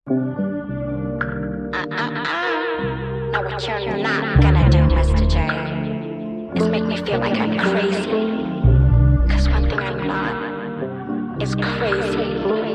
Now what you're not gonna do, Mr. J, is make me feel like I'm crazy. Cause one thing I'm not is crazy.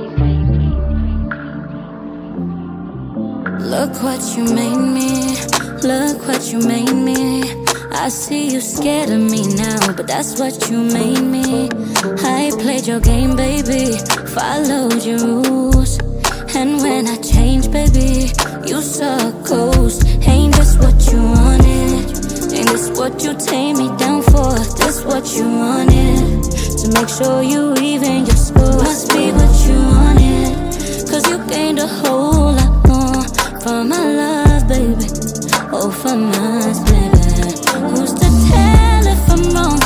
Look what you made me, look what you made me. I see you scared of me now, but that's what you made me. I played your game, baby, followed your rules. And when I changed, baby, you saw a ghost. Ain't this what you wanted? Ain't this what you take me down for? This what you wanted? To make sure you even your score. Must be what you wanted. Cause you gained a whole lot more from my love, baby. Oh, from us, baby. Who's to tell if I'm wrong?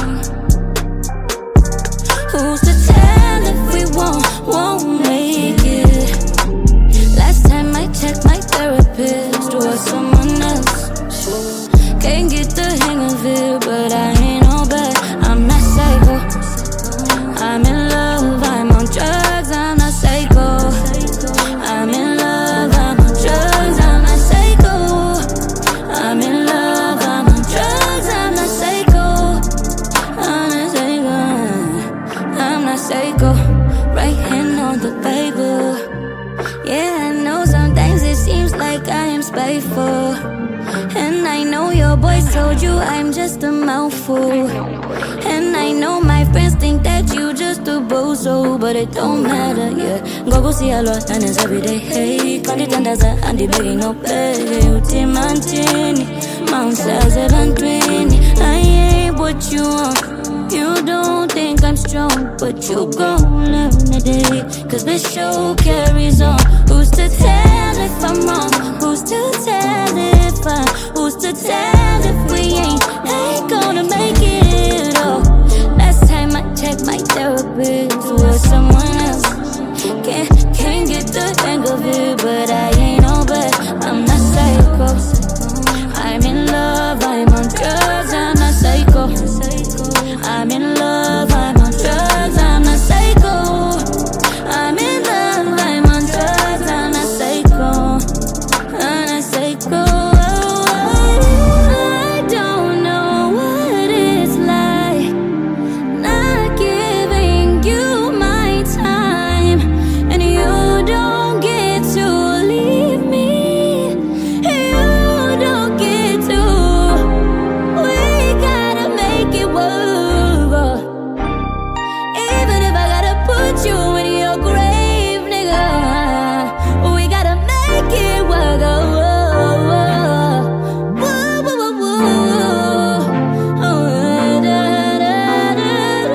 Who's to tell if we won't make it? Last time I checked, my therapist was someone else. Can't get the hang of it, but I ain't all bad. I'm not psycho. I'm in love, I'm on drugs, I'm not psycho. I'm in love, I'm on drugs, I'm not psycho. I'm in love, I'm on drugs, I'm not psycho. I'm not psycho. I'm not psycho. Right hand on the Bible. Yeah, I know sometimes it seems like I am spiteful. And I know your boys told you I'm just a mouthful. And I know my friends think that you just a bozo, but it don't matter, yeah. Go see a lot and it's every day, hey. Kanditandaza andi begging no pay. Uti mantini, Mount Saza Bantwini. I ain't what you want. You don't think I'm strong, but you gon' learn today. Cause this show carries on. Who's to tell if I'm wrong? Who's to tell if who's to tell if we ain't gonna make it all? Last time I checked, my therapist was someone else. Can't get the hang of it, but I ain't all bad. I'm not psycho. I'm in love, I'm on drugs, I'm not psycho. I'm in love, I'm on drugs, I'm not psycho. I'm in love, I'm on drugs, I'm not psycho. I'm not psycho. I don't know what it's like not giving you my time, and you don't get to leave me. You don't get to. We gotta make it work. Even if I gotta put you in your grave, nigga, we gotta make it work. Oh, whoa, whoa, whoa, whoa. Oh, da, da, da,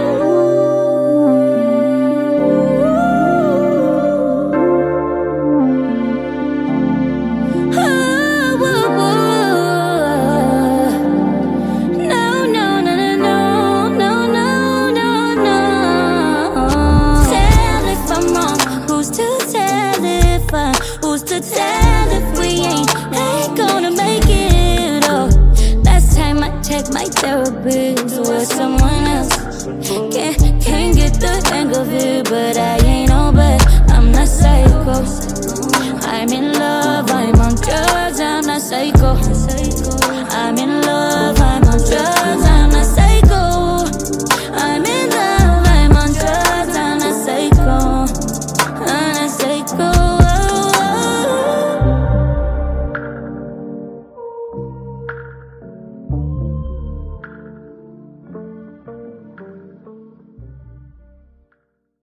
oh, whoa, whoa. No, no, no, no, no, no, no, no, no. Tell if I'm wrong. Who's to tell if who's to tell if we ain't gonna make it all? Last time I checked, my therapist was someone else. Can't get the hang of it, but I ain't all bad. I'm not psycho. I'm in love, I'm on drugs, I'm not psycho.